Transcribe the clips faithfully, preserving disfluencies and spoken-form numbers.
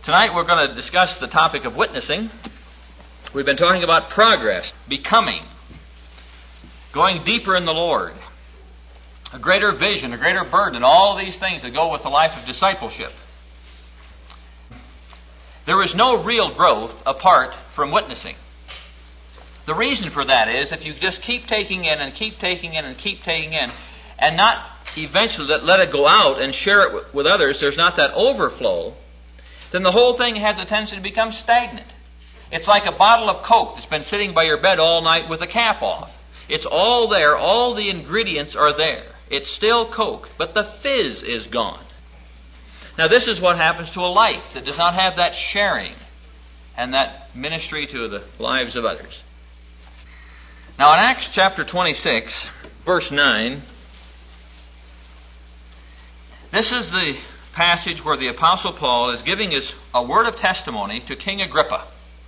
Tonight we're going to discuss the topic of witnessing. We've been talking about progress, becoming, going deeper in the Lord, a greater vision, a greater burden, all of these things that go with the life of discipleship. There is no real growth apart from witnessing. The reason for that is if you just keep taking in and keep taking in and keep taking in and not eventually let, let it go out and share it with, with others, there's not that overflow, then the whole thing has a tendency to become stagnant. It's like a bottle of Coke that's been sitting by your bed all night with the cap off. It's all there. All the ingredients are there. It's still Coke, but the fizz is gone. Now this is what happens to a life that does not have that sharing and that ministry to the lives of others. Now in Acts chapter twenty-six, verse nine, this is the passage where the Apostle Paul is giving his a word of testimony to King Agrippa.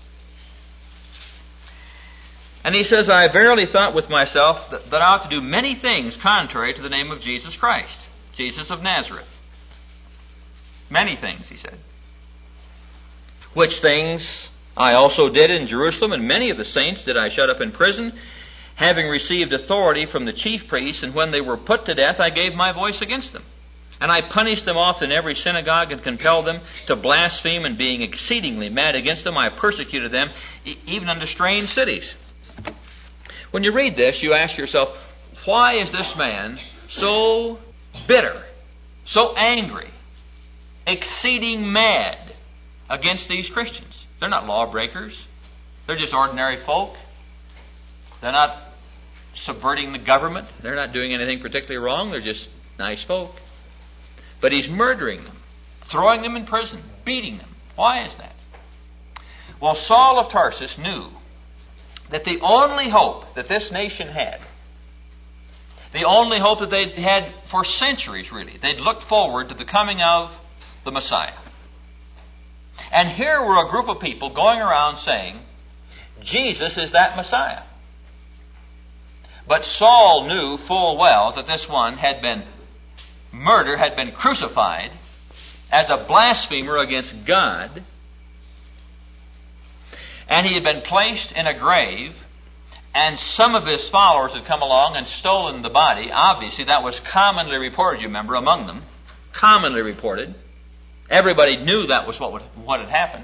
And he says, I verily thought with myself that, that I ought to do many things contrary to the name of Jesus Christ, Jesus of Nazareth. Many things, he said. Which things I also did in Jerusalem, and many of the saints did I shut up in prison, having received authority from the chief priests, and when they were put to death, I gave my voice against them. And I punished them often in every synagogue and compelled them to blaspheme, and being exceedingly mad against them, I persecuted them, e- even unto strange cities. When you read this, you ask yourself, why is this man so bitter, so angry, exceeding mad against these Christians? They're not lawbreakers. They're just ordinary folk. They're not subverting the government. They're not doing anything particularly wrong. They're just nice folk. But he's murdering them, throwing them in prison, beating them. Why is that? Well, Saul of Tarsus knew that the only hope that this nation had, the only hope that they'd had for centuries really, they'd looked forward to the coming of the Messiah. And here were a group of people going around saying, Jesus is that Messiah. But Saul knew full well that this one had been murdered, had been crucified as a blasphemer against God, and he had been placed in a grave, and some of his followers had come along and stolen the body. Obviously, that was commonly reported, you remember, among them. Commonly reported. Everybody knew that was what would, what had happened.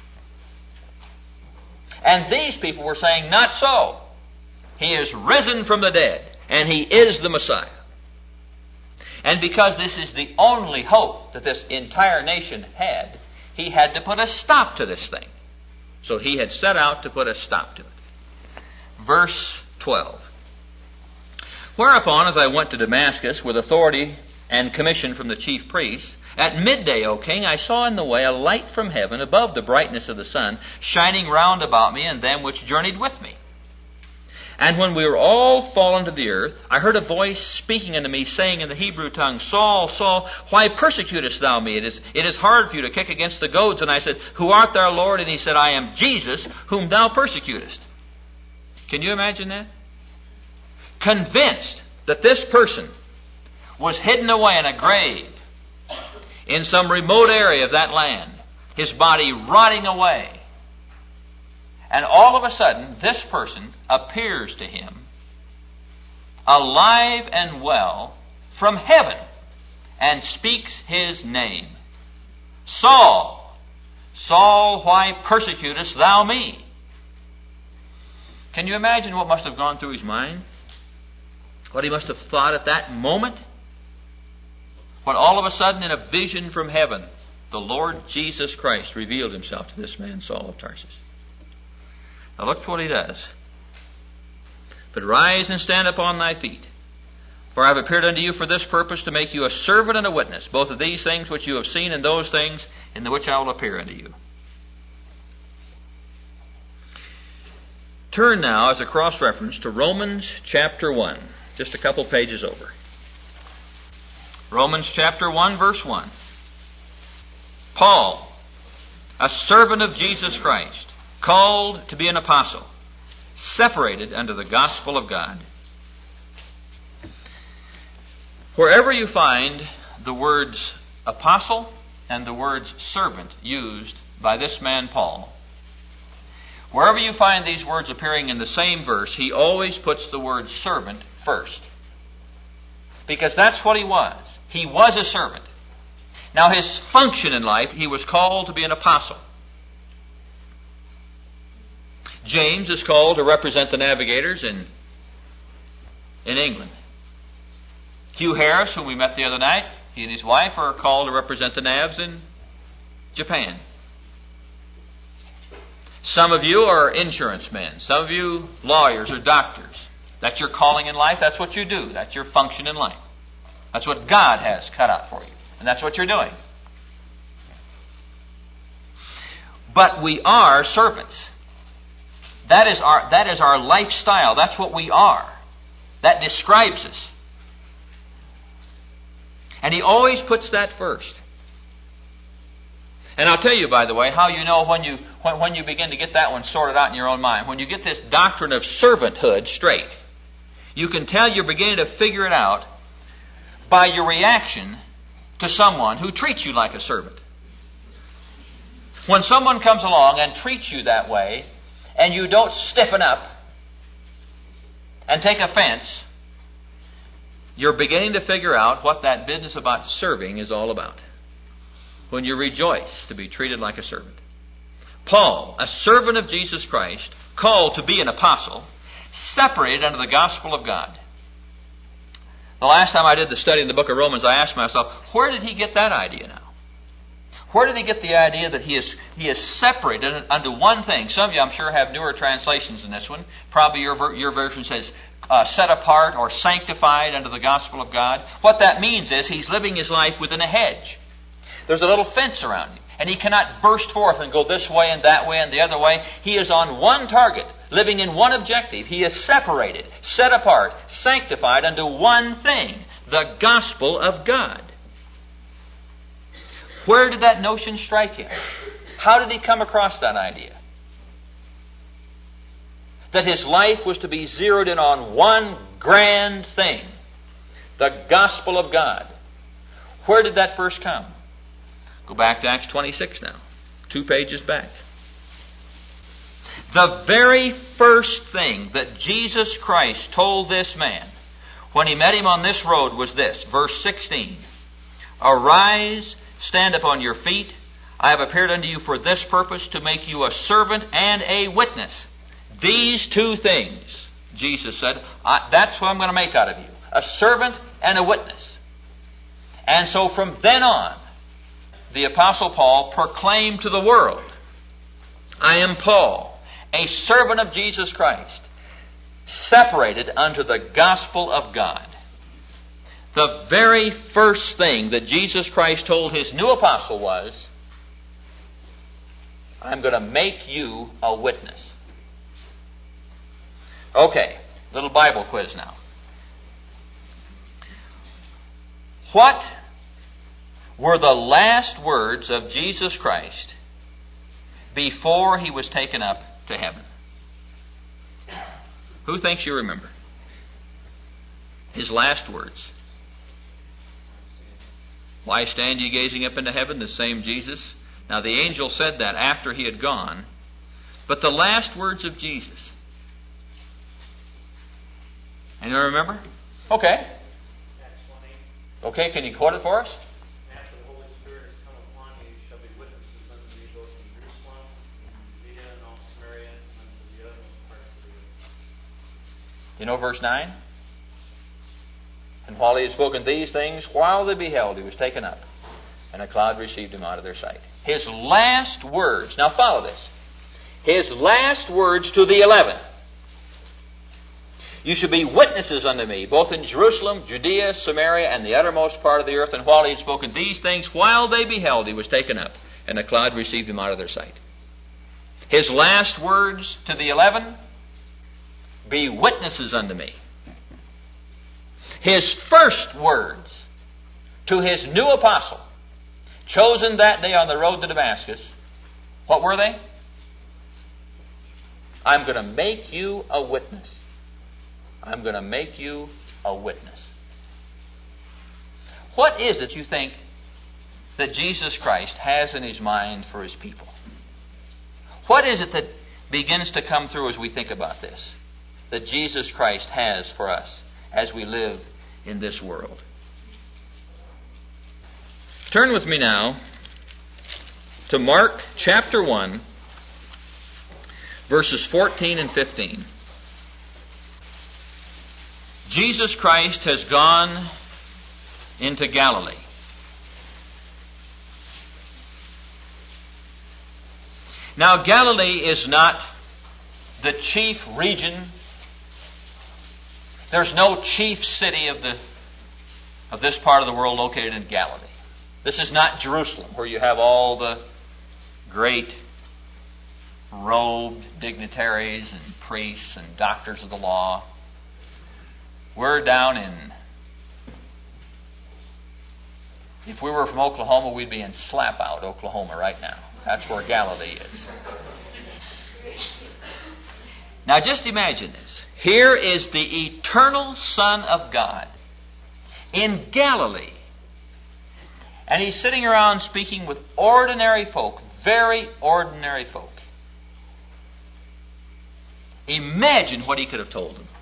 And these people were saying, not so. He is risen from the dead, and he is the Messiah. And because this is the only hope that this entire nation had, he had to put a stop to this thing. So he had set out to put a stop to it. Verse twelve. Whereupon, as I went to Damascus with authority and commission from the chief priests, at midday, O king, I saw in the way a light from heaven above the brightness of the sun, shining round about me and them which journeyed with me. And when we were all fallen to the earth, I heard a voice speaking unto me, saying in the Hebrew tongue, Saul, Saul, why persecutest thou me? It is, it is hard for you to kick against the goads. And I said, Who art thou, Lord? And he said, I am Jesus, whom thou persecutest. Can you imagine that? Convinced that this person was hidden away in a grave in some remote area of that land, his body rotting away. And all of a sudden, this person appears to him alive and well from heaven and speaks his name. Saul, Saul, why persecutest thou me? Can you imagine what must have gone through his mind? What he must have thought at that moment? When all of a sudden, in a vision from heaven, the Lord Jesus Christ revealed himself to this man, Saul of Tarsus. Now look what he does. But rise and stand upon thy feet. For I have appeared unto you for this purpose, to make you a servant and a witness, both of these things which you have seen, and those things in the which I will appear unto you. Turn now, as a cross-reference, to Romans chapter one, just a couple pages over. Romans chapter one, verse one. Paul, a servant of Jesus Christ, called to be an apostle, separated unto the gospel of God. Wherever you find the words apostle and the words servant used by this man Paul, wherever you find these words appearing in the same verse, he always puts the word servant first. Because that's what he was. He was a servant. Now his function in life, he was called to be an apostle. James is called to represent the navigators in, in England. Hugh Harris, whom we met the other night, he and his wife are called to represent the navs in Japan. Some of you are insurance men. Some of you lawyers or doctors. That's your calling in life. That's what you do. That's your function in life. That's what God has cut out for you. And that's what you're doing. But we are servants. That is our, that is our lifestyle. That's what we are. That describes us. And he always puts that first. And I'll tell you, by the way, how you know when you when, when you begin to get that one sorted out in your own mind. When you get this doctrine of servanthood straight, you can tell you're beginning to figure it out by your reaction to someone who treats you like a servant. When someone comes along and treats you that way, and you don't stiffen up and take offense, you're beginning to figure out what that business about serving is all about. When you rejoice to be treated like a servant. Paul, a servant of Jesus Christ, called to be an apostle, separated under the gospel of God. The last time I did the study in the book of Romans, I asked myself, where did he get that idea now? Where did he get the idea that he is he is separated unto one thing? Some of you, I'm sure, have newer translations in this one. Probably your your version says uh, set apart or sanctified unto the gospel of God. What that means is he's living his life within a hedge. There's a little fence around him, and he cannot burst forth and go this way and that way and the other way. He is on one target, living in one objective. He is separated, set apart, sanctified unto one thing, the gospel of God. Where did that notion strike him? How did he come across that idea? That his life was to be zeroed in on one grand thing, the gospel of God. Where did that first come? Go back to Acts twenty-six now, two pages back. The very first thing that Jesus Christ told this man when he met him on this road was this, verse sixteen. Arise, stand upon your feet. I have appeared unto you for this purpose, to make you a servant and a witness. These two things, Jesus said, I, that's what I'm going to make out of you. A servant and a witness. And so from then on, the Apostle Paul proclaimed to the world, I am Paul, a servant of Jesus Christ, separated unto the gospel of God. The very first thing that Jesus Christ told his new apostle was, I'm going to make you a witness. Okay, little Bible quiz now. What were the last words of Jesus Christ before he was taken up to heaven? Who thinks you remember? His last words. Why stand ye gazing up into heaven, the same Jesus? Now the angel said that after he had gone. But the last words of Jesus. Anyone remember? Okay. Okay, can you quote it for us? After the Holy Spirit has come upon you, you shall be witnesses unto me both in Jerusalem, and Judea, and all Samaria, and unto the uttermost parts of the earth. You know verse nine? And while he had spoken these things, while they beheld, he was taken up, and a cloud received him out of their sight. His last words, now follow this. His last words to the eleven. You shall be witnesses unto me, both in Jerusalem, Judea, Samaria, and the uttermost part of the earth. And while he had spoken these things, while they beheld, he was taken up, and a cloud received him out of their sight. His last words to the eleven, be witnesses unto me. His first words to his new apostle, chosen that day on the road to Damascus, what were they? I'm going to make you a witness. I'm going to make you a witness. What is it you think that Jesus Christ has in His mind for His people? What is it that begins to come through as we think about this, that Jesus Christ has for us as we live in this world? Turn with me now to Mark chapter one, verses fourteen and fifteen. Jesus Christ has gone into Galilee. Now, Galilee is not the chief region. There's no chief city of the of this part of the world located in Galilee. This is not Jerusalem, where you have all the great robed dignitaries and priests and doctors of the law. We're down in, if we were from Oklahoma, we'd be in Slapout, Oklahoma right now. That's where Galilee is. Now just imagine this. Here is the eternal Son of God in Galilee. And He's sitting around speaking with ordinary folk, very ordinary folk. Imagine what He could have told them.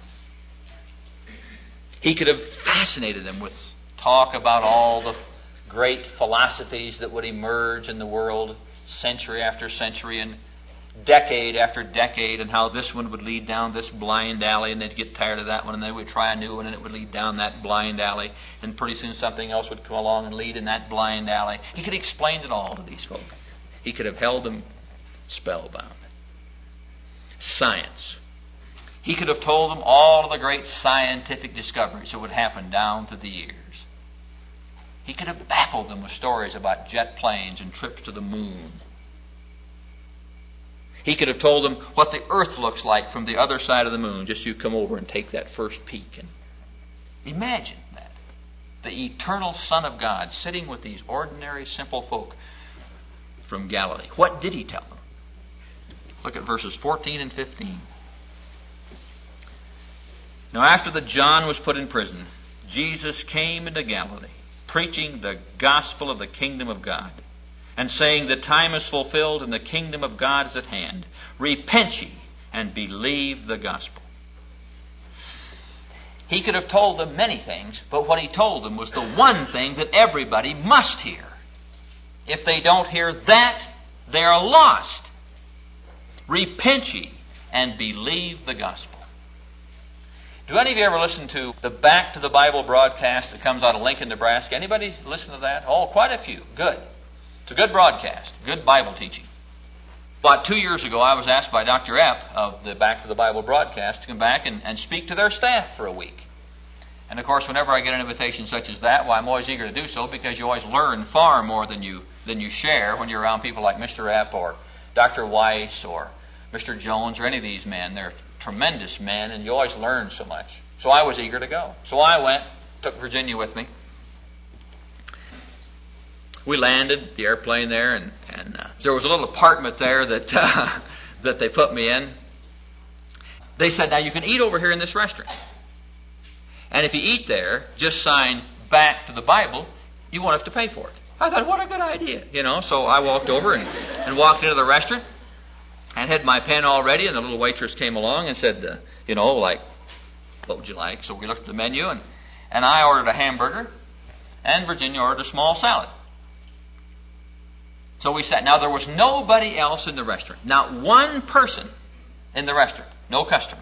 He could have fascinated them with talk about all the great philosophies that would emerge in the world century after century and decade after decade, and how this one would lead down this blind alley, and they'd get tired of that one, and they would try a new one, and it would lead down that blind alley, and pretty soon something else would come along and lead in that blind alley. He could have explained it all to these folk. He could have held them spellbound. Science. He could have told them all of the great scientific discoveries that would happen down through the years. He could have baffled them with stories about jet planes and trips to the moon. He could have told them what the earth looks like from the other side of the moon. Just you come over and take that first peek. And imagine that. The eternal Son of God sitting with these ordinary, simple folk from Galilee. What did He tell them? Look at verses fourteen and fifteen. Now after that John was put in prison, Jesus came into Galilee, preaching the gospel of the kingdom of God, and saying, the time is fulfilled and the kingdom of God is at hand. Repent ye and believe the gospel. He could have told them many things, but what He told them was the one thing that everybody must hear. If they don't hear that, they are lost. Repent ye and believe the gospel. Do any of you ever listen to the Back to the Bible broadcast that comes out of Lincoln, Nebraska? Anybody listen to that? Oh, quite a few. Good. It's a good broadcast, good Bible teaching. About two years ago, I was asked by Doctor Epp of the Back to the Bible broadcast to come back and, and speak to their staff for a week. And of course, whenever I get an invitation such as that, well, I'm always eager to do so, because you always learn far more than you than you share when you're around people like Mister Epp or Doctor Weiss or Mister Jones or any of these men. They're tremendous men, and you always learn so much. So I was eager to go. So I went, took Virginia with me. We landed the airplane there, and, and uh, there was a little apartment there that uh, that they put me in. They said, now you can eat over here in this restaurant. And if you eat there, just sign Back to the Bible, you won't have to pay for it. I thought, what a good idea, you know. So I walked over and, and walked into the restaurant and had my pen all ready, and the little waitress came along and said, uh, you know, like, what would you like? So we looked at the menu, and, and I ordered a hamburger, and Virginia ordered a small salad. So we sat. Now, there was nobody else in the restaurant. Not one person in the restaurant. No customers.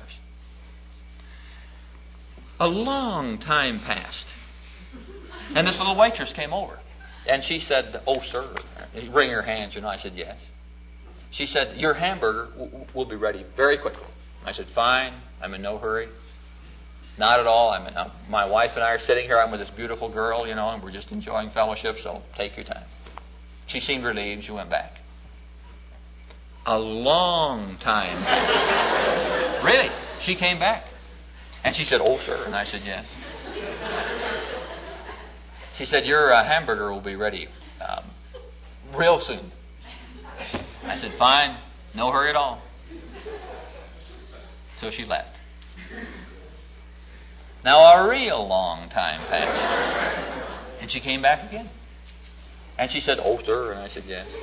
A long time passed. And this little waitress came over. And she said, oh, sir. Wring her hands, you know. I said, yes. She said, your hamburger w- will be ready very quickly. I said, fine. I'm in no hurry. Not at all. I'm in, uh, my wife and I are sitting here. I'm with this beautiful girl, you know, and we're just enjoying fellowship, so take your time. She seemed relieved. She went back. A long time. Really? She came back. And she said, oh, sir. And I said, yes. She said, your uh, hamburger will be ready um, real soon. I said, fine. No hurry at all. So she left. Now a real long time passed. And she came back again. And she said, "Oh, sir." And I said, "Yes."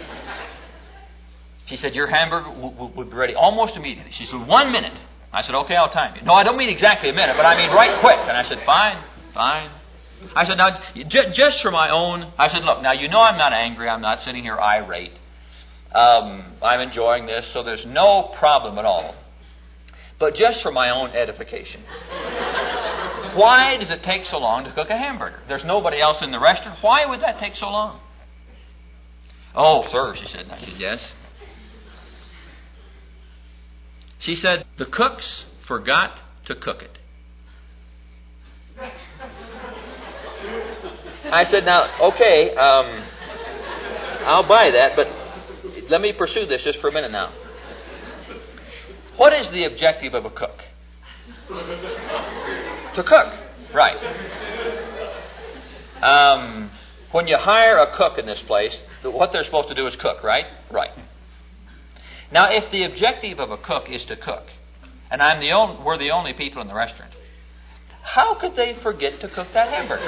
She said, "Your hamburger w- w- would be ready almost immediately." She said, "One minute." I said, "Okay, I'll time you." "No, I don't mean exactly a minute, but I mean right quick." And I said, "Fine, fine." I said, "Now, j- just for my own," I said, "Look, now you know I'm not angry. I'm not sitting here irate. Um, I'm enjoying this, so there's no problem at all. But just for my own edification, why does it take so long to cook a hamburger? There's nobody else in the restaurant. Why would that take so long?" "Oh, sir," she said. And I said, "Yes." She said, "The cooks forgot to cook it." I said, "Now, okay, um, I'll buy that, but let me pursue this just for a minute now. What is the objective of a cook?" "To cook." "Right. Um, when you hire a cook in this place, what they're supposed to do is cook, right?" "Right." Now, if the objective of a cook is to cook, and I'm the only, we're the only people in the restaurant, how could they forget to cook that hamburger?"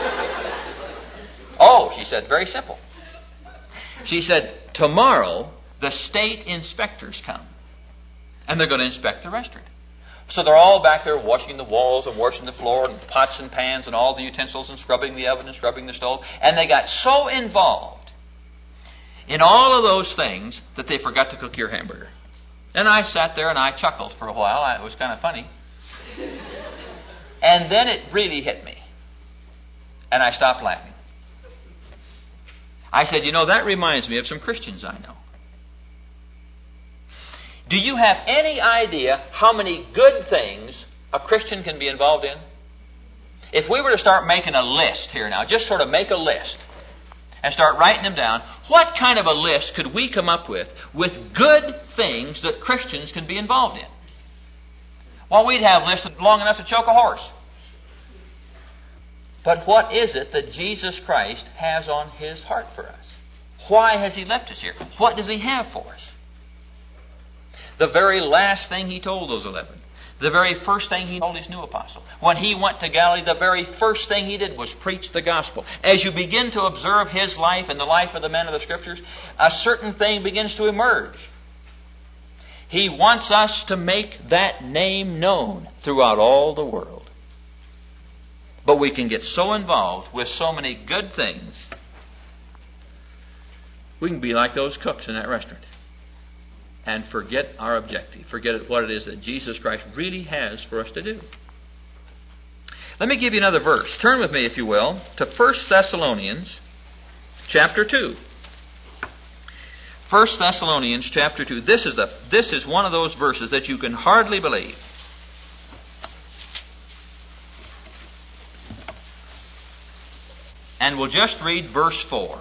"Oh," she said, "very simple." She said, "Tomorrow the state inspectors come, and they're going to inspect the restaurant. So they're all back there washing the walls and washing the floor and pots and pans and all the utensils and scrubbing the oven and scrubbing the stove. And they got so involved in all of those things that they forgot to cook your hamburger." And I sat there and I chuckled for a while. It was kind of funny. And then it really hit me. And I stopped laughing. I said, "You know, that reminds me of some Christians I know. Do you have any idea how many good things a Christian can be involved in? If we were to start making a list here now, just sort of make a list and start writing them down, what kind of a list could we come up with with good things that Christians can be involved in? Well, we'd have lists long enough to choke a horse. But what is it that Jesus Christ has on His heart for us? Why has He left us here? What does He have for us? The very last thing He told those eleven, the very first thing He told His new apostle, when He went to Galilee, the very first thing He did was preach the gospel. As you begin to observe His life and the life of the men of the Scriptures, a certain thing begins to emerge. He wants us to make that name known throughout all the world. But we can get so involved with so many good things, we can be like those cooks in that restaurant and forget our objective, forget what it is that Jesus Christ really has for us to do. Let me give you another verse. Turn with me, if you will, to First Thessalonians chapter two. First Thessalonians chapter two. This is, the, this is one of those verses that you can hardly believe. And we'll just read verse four.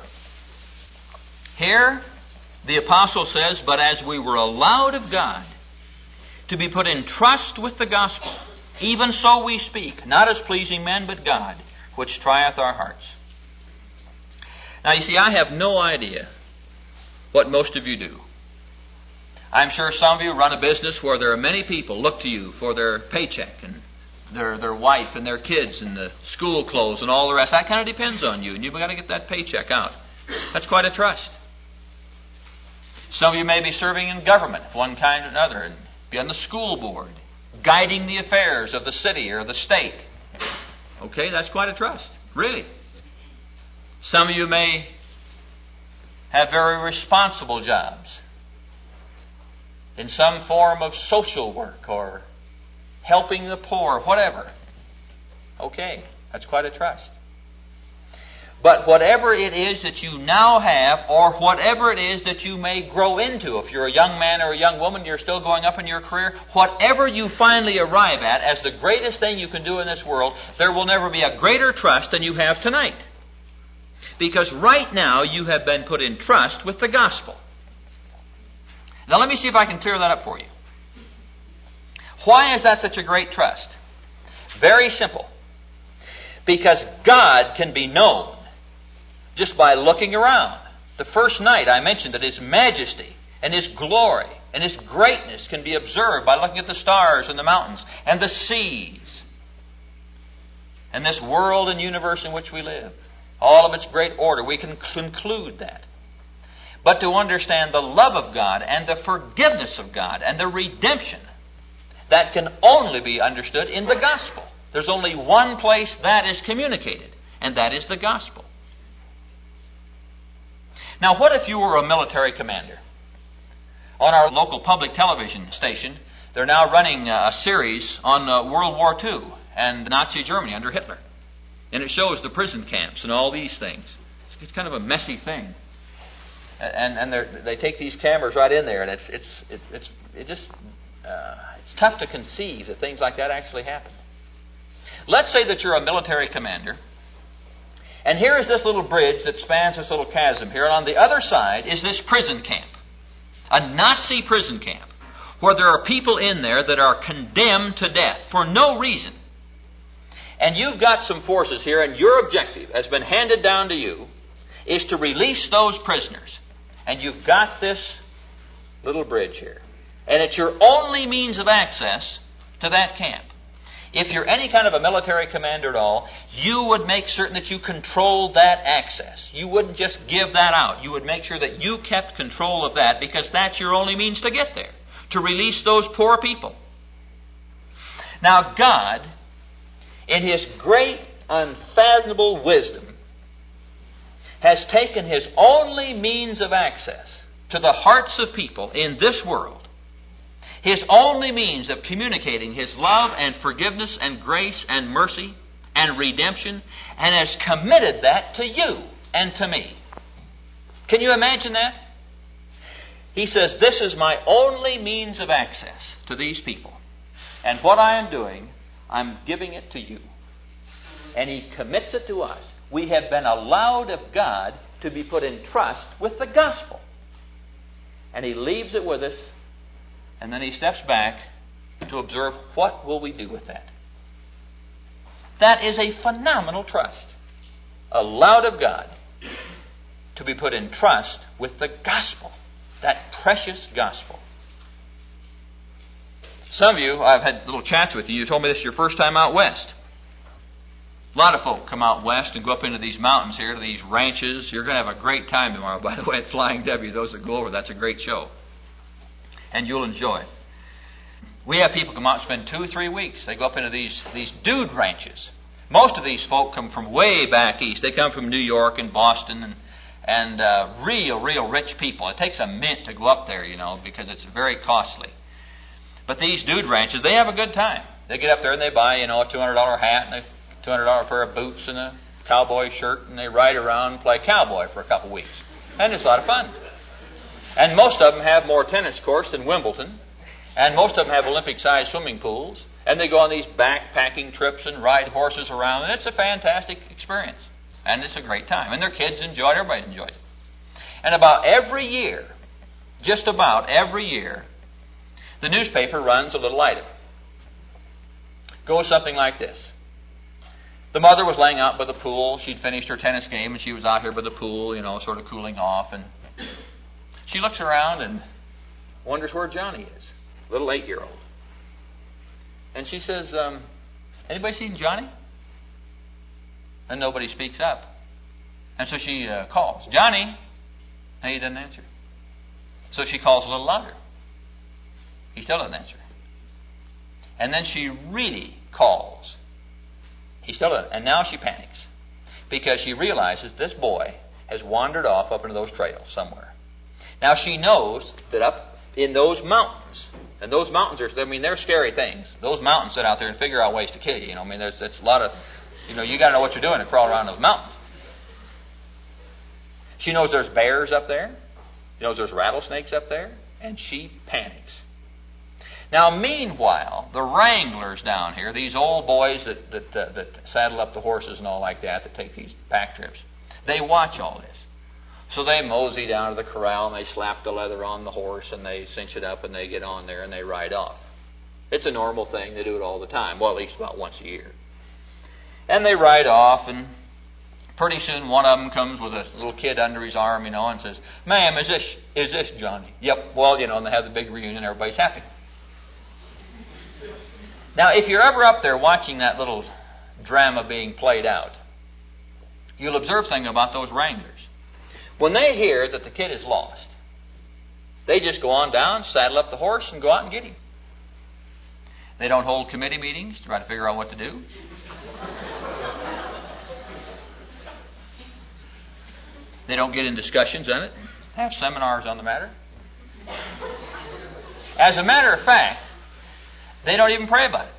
Here, the apostle says, "But as we were allowed of God to be put in trust with the gospel, even so we speak, not as pleasing men, but God, which trieth our hearts." Now, you see, I have no idea what most of you do. I'm sure some of you run a business where there are many people look to you for their paycheck and their their wife and their kids and the school clothes and all the rest. That kind of depends on you, and you've got to get that paycheck out. That's quite a trust. Some of you may be serving in government of one kind or another, and be on the school board, guiding the affairs of the city or the state. Okay, that's quite a trust, really. Some of you may have very responsible jobs in some form of social work or helping the poor, whatever. Okay, that's quite a trust. But whatever it is that you now have, or whatever it is that you may grow into, if you're a young man or a young woman, you're still going up in your career, whatever you finally arrive at as the greatest thing you can do in this world, there will never be a greater trust than you have tonight. Because right now you have been put in trust with the gospel. Now let me see if I can clear that up for you. Why is that such a great trust? Very simple. Because God can be known just by looking around. The first night I mentioned that His majesty and His glory and His greatness can be observed by looking at the stars and the mountains and the seas and this world and universe in which we live. all of its great order. We can conclude that. But to understand the love of God and the forgiveness of God and the redemption, that can only be understood in the gospel. There's only one place that is communicated, and that is the gospel. Now, what if you were a military commander? On our local public television station, they're now running a series on uh, World War Two and Nazi Germany under Hitler. And it shows the prison camps and all these things. It's kind of a messy thing. And and they take these cameras right in there, and it's it's it's it's it just uh, it's tough to conceive that things like that actually happen. Let's say that you're a military commander, and here is this little bridge that spans this little chasm here, and on the other side is this prison camp, a Nazi prison camp, where there are people in there that are condemned to death for no reason. And you've got some forces here, and your objective has been handed down to you is to release those prisoners. And you've got this little bridge here. And it's your only means of access to that camp. If you're any kind of a military commander at all, you would make certain that you controlled that access. You wouldn't just give that out. You would make sure that you kept control of that, because that's your only means to get there, to release those poor people. Now, God, in His great, unfathomable wisdom, has taken His only means of access to the hearts of people in this world, His only means of communicating His love and forgiveness and grace and mercy and redemption, and has committed that to you and to me. Can you imagine that? He says, this is my only means of access to these people. And what I am doing, I'm giving it to you. And He commits it to us. We have been allowed of God to be put in trust with the gospel. And He leaves it with us, and then He steps back to observe, what will we do with that? That is a phenomenal trust. Allowed of God to be put in trust with the gospel, that precious gospel. Some of you, I've had little chats with you, you told me this is your first time out west. A lot of folk come out west and go up into these mountains here, to these ranches. You're going to have a great time tomorrow, by the way, at Flying W. Those that go over, that's a great show. And you'll enjoy it. We have people come out and spend two or three weeks. They go up into these, these dude ranches. Most of these folk come from way back east. They come from New York and Boston and, and uh, real, real rich people. It takes a mint to go up there, you know, because it's very costly. But these dude ranches, they have a good time. They get up there and they buy, you know, a two hundred dollars hat and a two hundred dollars pair of boots and a cowboy shirt, and they ride around and play cowboy for a couple of weeks. And it's a lot of fun. And most of them have more tennis courts than Wimbledon. And most of them have Olympic-sized swimming pools. And they go on these backpacking trips and ride horses around. And it's a fantastic experience. And it's a great time. And their kids enjoy it. Everybody enjoys it. And about every year, just about every year, the newspaper runs a little item. Goes something like this. The mother was laying out by the pool. She'd finished her tennis game, and she was out here by the pool, you know, sort of cooling off. And she looks around and wonders where Johnny is, little eight-year-old. And she says, um, anybody seen Johnny? And nobody speaks up. And so she uh, calls, Johnny! And he doesn't answer. So she calls a little louder. He still doesn't answer. And then she really calls. He still doesn't. And now she panics, because she realizes this boy has wandered off up into those trails somewhere. Now she knows that up in those mountains, and those mountains are, I mean, they're scary things. Those mountains sit out there and figure out ways to kill you. You know, I mean, there's, there's a lot of, you know, you got to know what you're doing to crawl around those mountains. She knows there's bears up there. She knows there's rattlesnakes up there, and she panics. Now, meanwhile, the wranglers down here, these old boys that that, uh, that saddle up the horses and all like that, that take these pack trips, they watch all this. So they mosey down to the corral and they slap the leather on the horse and they cinch it up and they get on there and they ride off. It's a normal thing. They do it all the time. Well, at least about once a year. And they ride off, and pretty soon one of them comes with a little kid under his arm, you know, and says, "Ma'am, is this is this Johnny?" "Yep." Well, you know, and they have the big reunion. Everybody's happy. Now, if you're ever up there watching that little drama being played out, you'll observe something about those wranglers. When they hear that the kid is lost, they just go on down, saddle up the horse, and go out and get him. They don't hold committee meetings to try to figure out what to do. They don't get in discussions on it, have seminars on the matter. As a matter of fact, they don't even pray about it.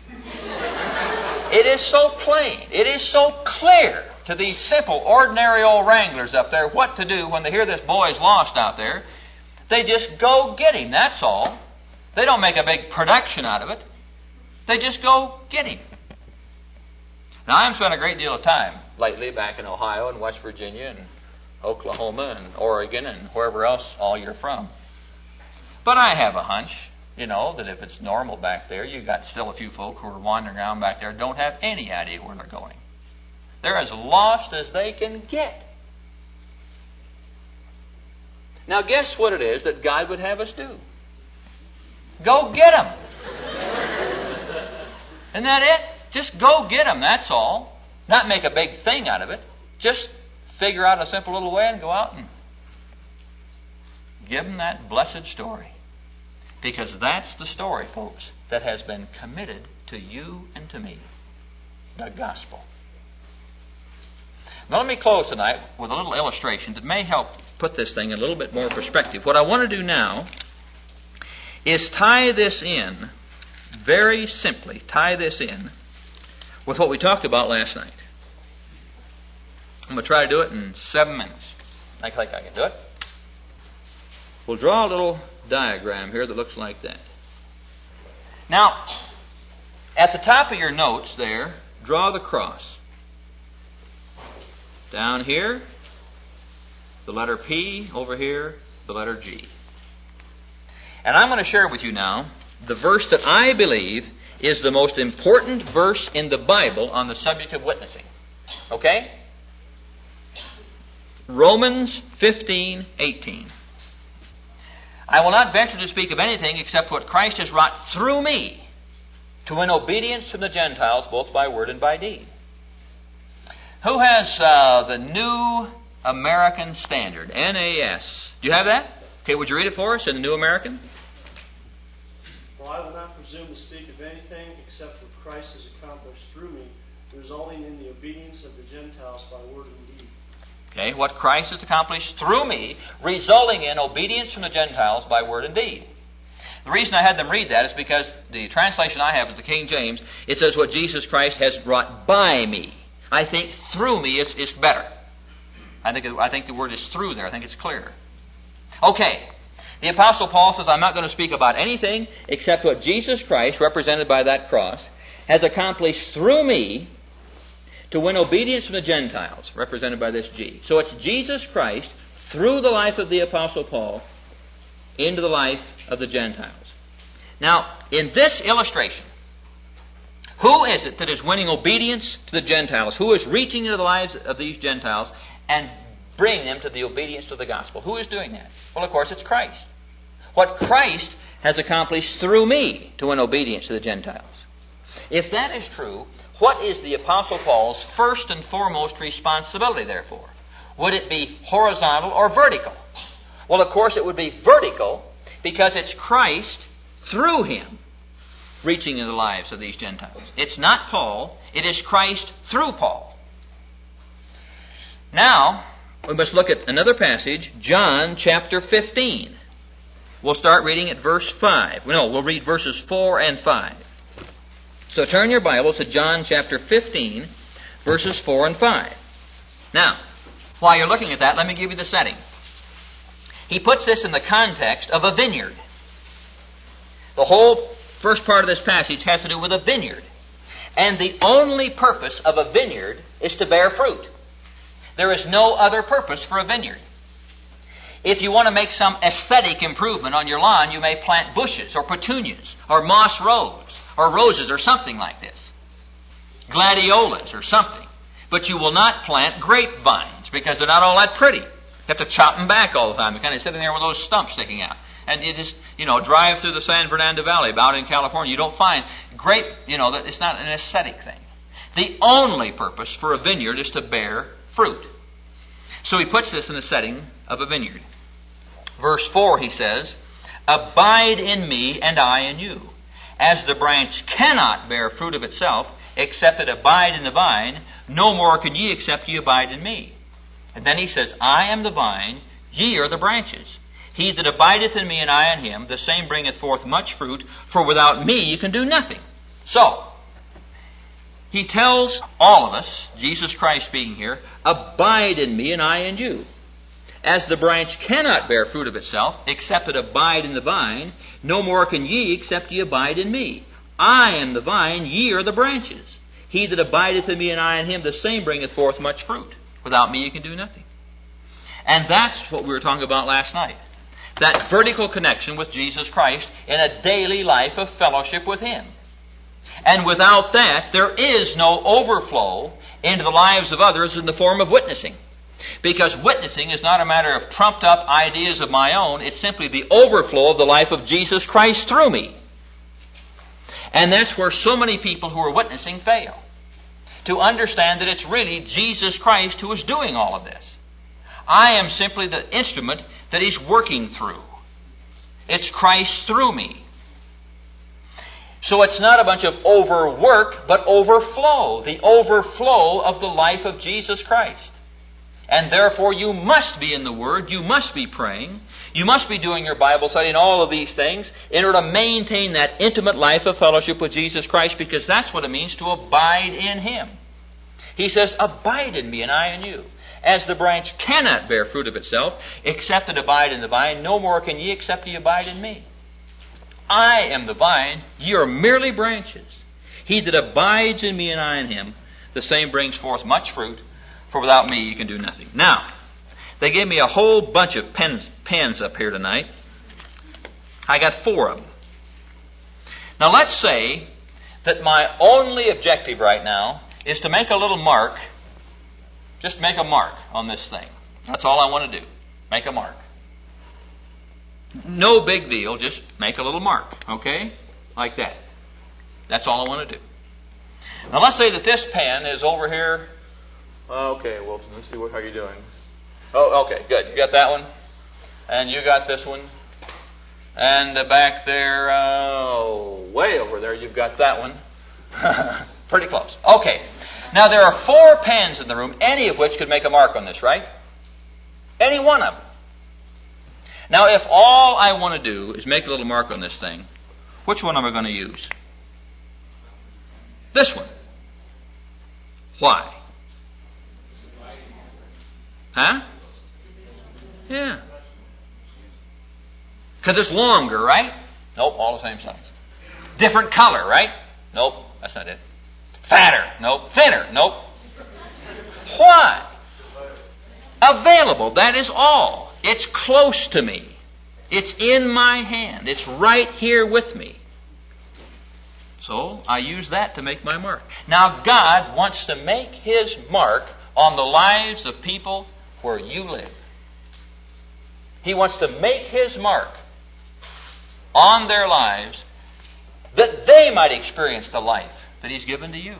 It is so plain, it is so clear to these simple, ordinary old wranglers up there what to do when they hear this boy's lost out there. They just go get him, that's all. They don't make a big production out of it. They just go get him. Now, I've spent a great deal of time lately back in Ohio and West Virginia and Oklahoma and Oregon and wherever else all you're from. But I have a hunch, you know, that if it's normal back there, you've got still a few folk who are wandering around back there don't have any idea where they're going. They're as lost as they can get. Now, guess what it is that God would have us do? Go get them. Isn't that it? Just go get them, that's all. Not make a big thing out of it. Just figure out a simple little way and go out and give them that blessed story. Because that's the story, folks, that has been committed to you and to me. The gospel. Now let me close tonight with a little illustration that may help put this thing in a little bit more perspective. What I want to do now is tie this in, very simply, tie this in with what we talked about last night. I'm going to try to do it in seven minutes. I think I can do it. We'll draw a little diagram here that looks like that. Now, at the top of your notes there, draw the cross. Down here, the letter P. Over here, the letter G. And I'm going to share with you now the verse that I believe is the most important verse in the Bible on the subject of witnessing. Okay? Romans fifteen eighteen. I will not venture to speak of anything except what Christ has wrought through me to win obedience from the Gentiles both by word and by deed. Who has uh, the New American Standard? N A S. Do you have that? Okay, would you read it for us in the New American? For I will not presume to speak of anything except what Christ has accomplished through me, resulting in the obedience of the Gentiles by word and deed. Okay, what Christ has accomplished through me, resulting in obedience from the Gentiles by word and deed. The reason I had them read that is because the translation I have is the King James. It says what Jesus Christ has brought by me. I think through me is, is better. I think, I think the word is through there. I think it's clearer. Okay. The Apostle Paul says, I'm not going to speak about anything except what Jesus Christ, represented by that cross, has accomplished through me to win obedience from the Gentiles, represented by this G. So it's Jesus Christ, through the life of the Apostle Paul, into the life of the Gentiles. Now, in this illustration, who is it that is winning obedience to the Gentiles? Who is reaching into the lives of these Gentiles and bringing them to the obedience to the gospel? Who is doing that? Well, of course, it's Christ. What Christ has accomplished through me to win obedience to the Gentiles. If that is true, what is the Apostle Paul's first and foremost responsibility, therefore? Would it be horizontal or vertical? Well, of course, it would be vertical because it's Christ through him reaching into the lives of these Gentiles. It's not Paul, it is Christ through Paul. Now, we must look at another passage, John chapter fifteen. We'll start reading at verse five. No, we'll read verses four and five. So turn your Bibles to John chapter fifteen, verses four and five. Now, while you're looking at that, let me give you the setting. He puts this in the context of a vineyard. The whole first part of this passage has to do with a vineyard. And the only purpose of a vineyard is to bear fruit. There is no other purpose for a vineyard. If you want to make some aesthetic improvement on your lawn, you may plant bushes or petunias or moss rose or roses or something like this. Gladiolas or something. But you will not plant grapevines because they're not all that pretty. You have to chop them back all the time. You're kind of sitting there with those stumps sticking out. And you just, you know, drive through the San Fernando Valley out in California. You don't find grape, you know, it's not an aesthetic thing. The only purpose for a vineyard is to bear fruit. So he puts this in the setting of a vineyard. Verse four, he says, abide in me, and I in you. As the branch cannot bear fruit of itself, except it abide in the vine, no more can ye except ye abide in me. And then he says, I am the vine, ye are the branches. He that abideth in me, and I in him, the same bringeth forth much fruit, for without me you can do nothing. So, he tells all of us, Jesus Christ speaking here, abide in me, and I in you. As the branch cannot bear fruit of itself, except it abide in the vine, no more can ye except ye abide in me. I am the vine, ye are the branches. He that abideth in me, and I in him, the same bringeth forth much fruit. Without me you can do nothing. And that's what we were talking about last night. That vertical connection with Jesus Christ in a daily life of fellowship with him. And without that, there is no overflow into the lives of others in the form of witnessing. Because witnessing is not a matter of trumped up ideas of my own. It's simply the overflow of the life of Jesus Christ through me. And that's where so many people who are witnessing fail. To understand that it's really Jesus Christ who is doing all of this. I am simply the instrument that he's working through. It's Christ through me. So it's not a bunch of overwork, but overflow. The overflow of the life of Jesus Christ. And therefore you must be in the Word, you must be praying, you must be doing your Bible study and all of these things in order to maintain that intimate life of fellowship with Jesus Christ, because that's what it means to abide in him. He says, abide in me and I in you. As the branch cannot bear fruit of itself, except it abide in the vine, no more can ye except ye abide in me. I am the vine, ye are merely branches. He that abides in me and I in him, the same brings forth much fruit, for without me you can do nothing. Now, they gave me a whole bunch of pens, pens up here tonight. I got four of them. Now let's say that my only objective right now is to make a little mark. Just make a mark on this thing. That's all I want to do. Make a mark. No big deal, just make a little mark, okay? Like that. That's all I want to do. Now let's say that this pen is over here. Okay, Wilson, let's see what, how you're doing. Oh, okay, good. You got that one? And you got this one? And uh, back there, uh, way over there, you've got that one. Pretty close. Okay. Now there are four pens in the room, any of which could make a mark on this, right? Any one of them. Now if all I want to do is make a little mark on this thing, which one am I going to use? This one. Why? Huh? Yeah. Because it's longer, right? Nope, all the same size. Different color, right? Nope, that's not it. Fatter, nope. Thinner, nope. Why? Available, that is all. It's close to me. It's in my hand. It's right here with me. So I use that to make my mark. Now God wants to make his mark on the lives of people where you live. He wants to make his mark on their lives that they might experience the life that he's given to you.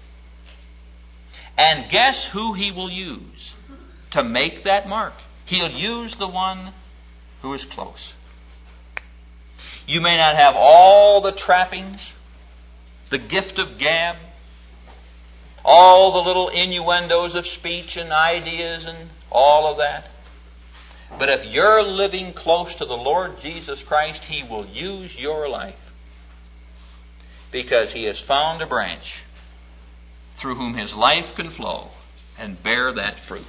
And guess who he will use to make that mark? He'll use the one who is close. You may not have all the trappings, the gift of gab, all the little innuendos of speech and ideas and all of that. But if you're living close to the Lord Jesus Christ, he will use your life. Because he has found a branch through whom his life can flow and bear that fruit.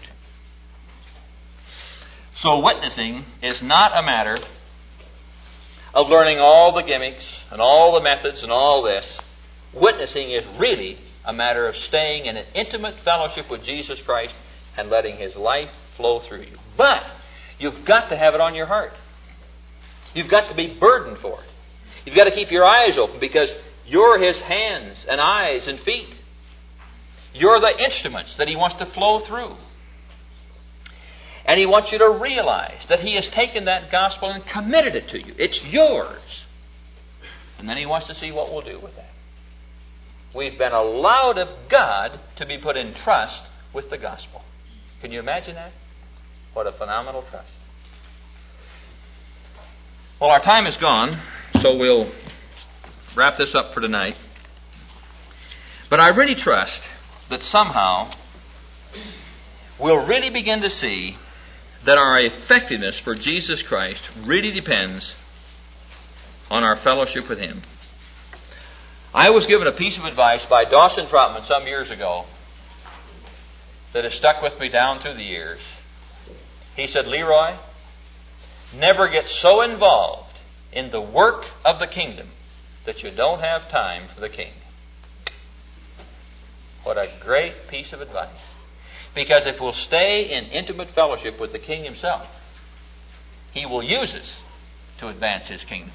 So witnessing is not a matter of learning all the gimmicks and all the methods and all this. Witnessing is really a matter of staying in an intimate fellowship with Jesus Christ and letting his life flow through you. But you've got to have it on your heart. You've got to be burdened for it. You've got to keep your eyes open because you're his hands and eyes and feet. You're the instruments that he wants to flow through. And he wants you to realize that he has taken that gospel and committed it to you. It's yours. And then he wants to see what we'll do with that. We've been allowed of God to be put in trust with the gospel. Can you imagine that? What a phenomenal trust. Well, our time is gone, so we'll wrap this up for tonight. But I really trust that somehow we'll really begin to see that our effectiveness for Jesus Christ really depends on our fellowship with Him. I was given a piece of advice by Dawson Trotman some years ago that has stuck with me down through the years. He said, Leroy, never get so involved in the work of the kingdom that you don't have time for the King. What a great piece of advice. Because if we'll stay in intimate fellowship with the King Himself, He will use us to advance His kingdom.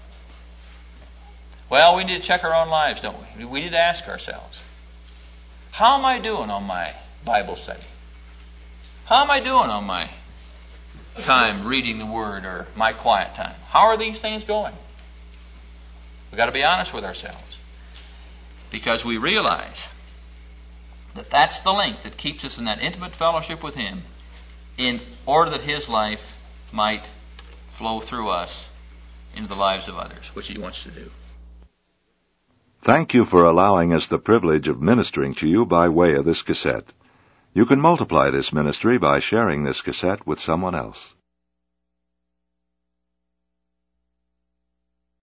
Well, we need to check our own lives, don't we? We need to ask ourselves, how am I doing on my Bible study? How am I doing on my time reading the Word or my quiet time? How are these things going? We've got to be honest with ourselves, because we realize that that's the link that keeps us in that intimate fellowship with Him, in order that His life might flow through us into the lives of others, which He wants to do. Thank you for allowing us the privilege of ministering to you by way of this cassette. You can multiply this ministry by sharing this cassette with someone else.